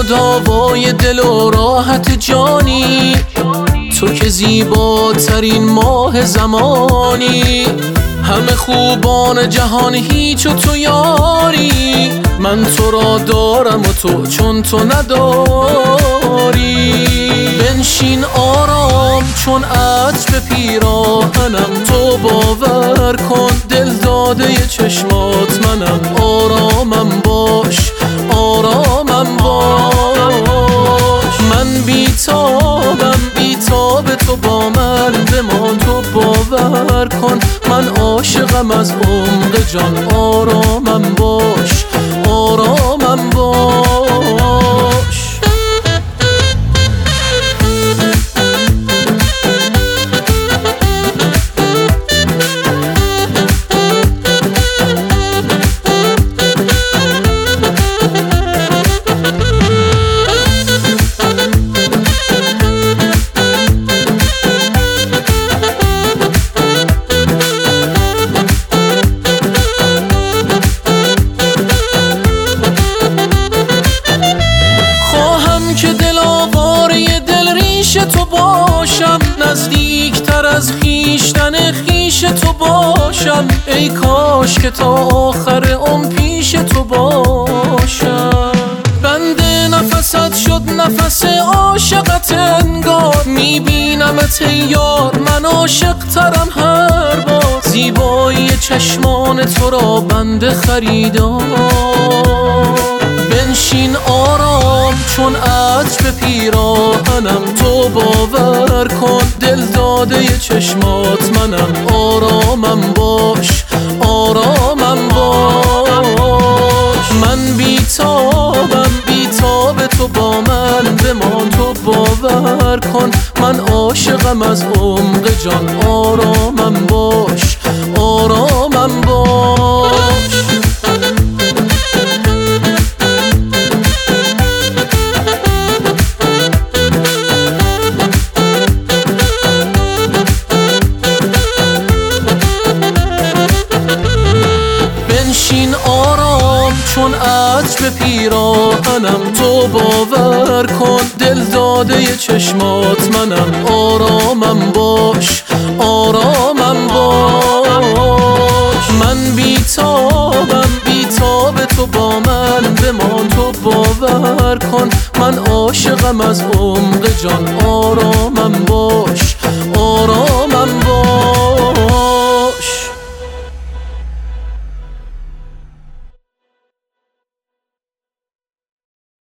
داوای دل و راحت جانی، تو که زیباترین ماه زمانی. همه خوبان جهان هیچ و تو یاری، من تو را دارم و تو چون تو نداری. بنشین آرام چون عطر به پیراهنم، تو باور کن دل داده چشمات منم. آرامم باش آرامم باش، من بیتابم بیتاب تو با من بمان. تو باور کن من عاشقم از عمق جان. آرامم باش آرامم باش. تو باشم نزدیکتر از خیشتن خیش تو باشم. ای کاش که تا آخر عمر پیش تو باشم. بنده نفست شد نفس عاشقت انگار، میبینمت ای یار من عاشق ترم هر بار. زیبایی چشمان تو را بنده خریدار. بنشین آرام چون عطر به پیراهنم، تو باور کن دل داده چشمات منم. آرامم باش آرامم باش، من بیتابم بیتاب تو با من بمان. تو باور کن من عاشقم از عمق جان. آرامم باش آرامم باش. بنشین آرام چون عطر به پیراهنم، تو باور کن دل داده چشمات منم. آرامم باش آرامم باش، من بیتابم بیتاب تو با من بمان. تو باور کن من عاشقم از عمق جان. آرامم باش